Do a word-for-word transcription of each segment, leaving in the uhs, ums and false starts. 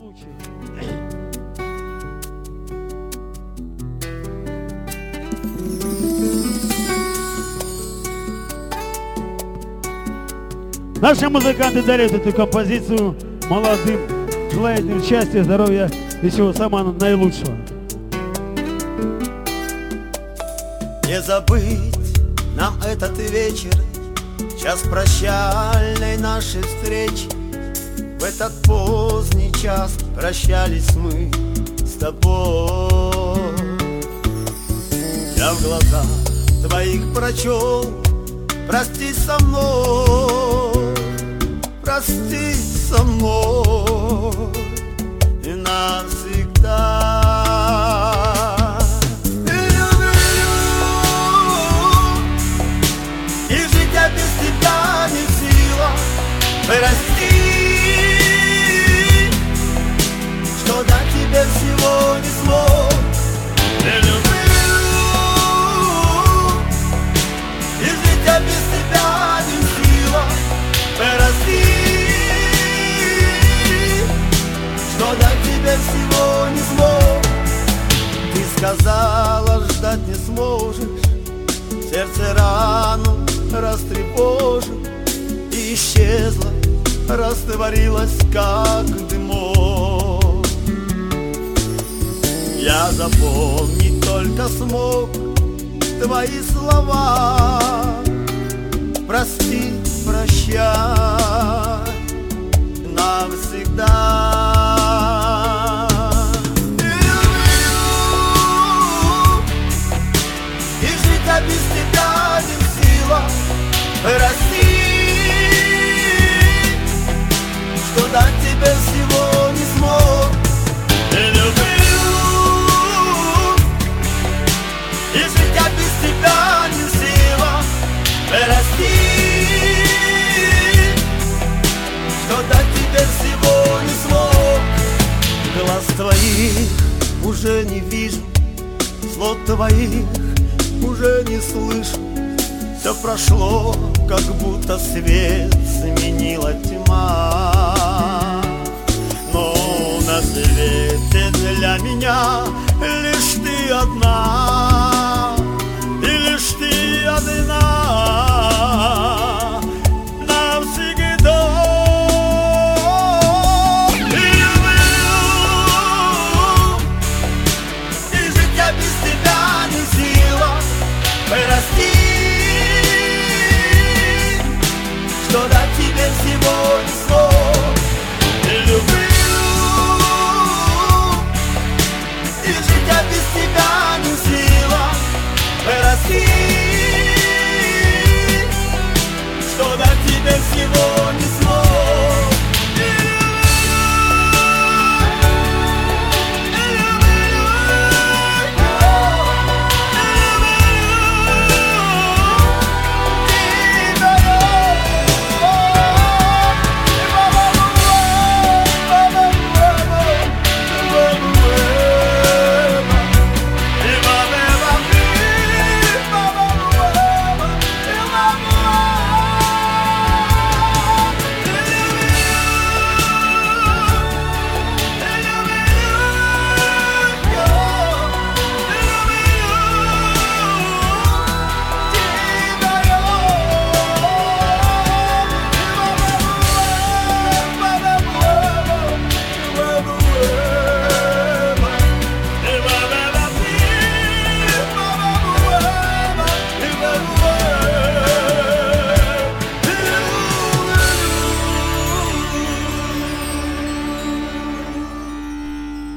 случай. Наши музыканты дарят эту композицию молодым, желают им счастья, здоровья и всего самого наилучшего. Не забыть нам этот вечер, час прощальной нашей встречи. В этот поздний час прощались мы с тобой. Я в глазах твоих прочел: прости со мной, прости со мной и навсегда. Прости, что дать тебе всего не смог. Я люблю, и жить я без тебя не в силах. Прости, что дать тебе всего не смог. Ты сказала, ждать не сможешь, сердце рану растревожит. И исчезла, растворилась, как дымок. Я запомнить только смог твои слова: прости, прощай навсегда. И жить я без тебя не в силах. Прости, что дать тебе всего не смог. Я люблю, и жить я без тебя не в силах. Прости, что дать тебе всего не смог. Глаз твоих уже не вижу, слов твоих уже не слышу. Все прошло, как будто свет сменила тьма. Но на свете для меня лишь ты одна, и лишь ты одна навсегда. И люблю, и жить я без тебя не в силах. Прости, что дать тебе всего не смог. Я люблю, и жить я без тебя не в силах. Прости, что дать тебе всего не смог.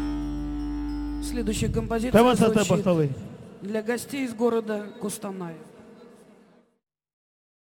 Следующая композиция звучит Давай, для гостей из города Кустаная.